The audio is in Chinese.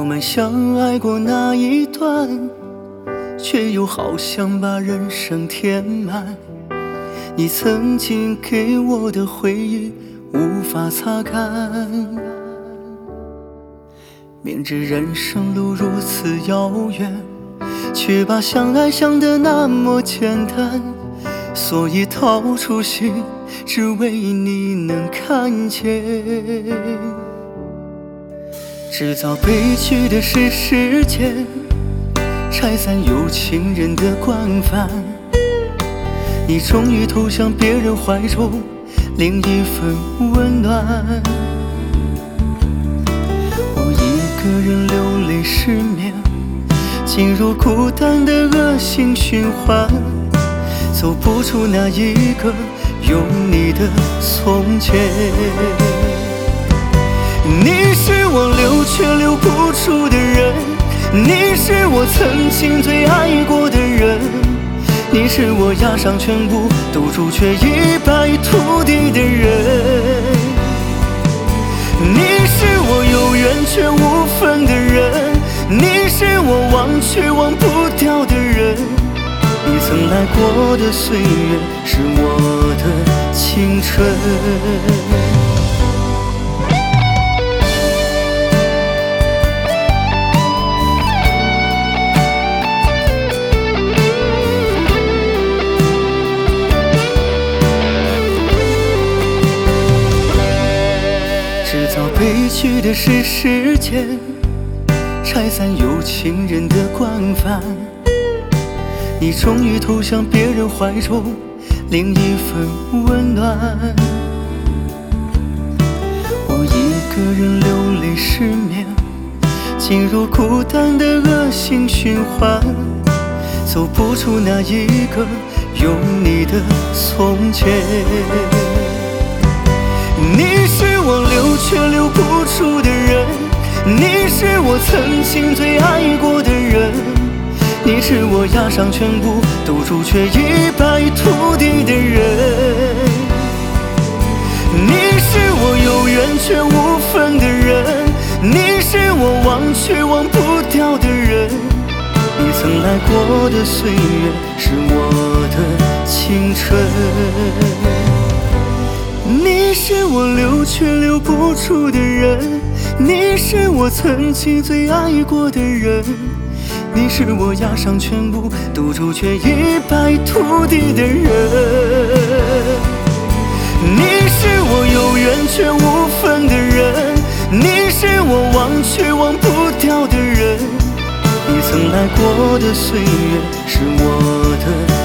们相爱过那一段，却又好像把人生填满。你曾经给我的回忆无法擦干，明知人生路如此遥远，却把相爱想得那么简单。所以掏出心，只为你能看见。制造悲剧的是时间，拆散有情人的惯犯。你终于投向别人怀中，另一份温暖。我一个人流泪失眠，进入孤单的恶性循环，走不出那一个有你的从前。你是我留却留不住的人，你是我曾经最爱过的人，你是我押上全部赌注却一败涂地的人，你是我有缘却无分的人，你是我忘却忘不掉的人。你曾来过的岁月是我的青春。制造悲剧的是时间，拆散有情人的惯犯。你终于投向别人怀中，另一份温暖。我一个人流泪失眠，进入孤单的恶性循环，走不出那一个有你的从前。你是我留却留不住的人，你是我曾经最爱过的人，你是我押上全部赌注却一败涂地的人，你是我有缘却无分的人，你是我忘却忘不掉。掉的人，你曾来过的岁月是我的青春。你是我留却留不住的人，你是我曾经最爱过的人，你是我押上全部赌注却一败涂地的人，你是我有缘却无分的人，你是我忘却忘不掉的人，你曾来过的岁月是我的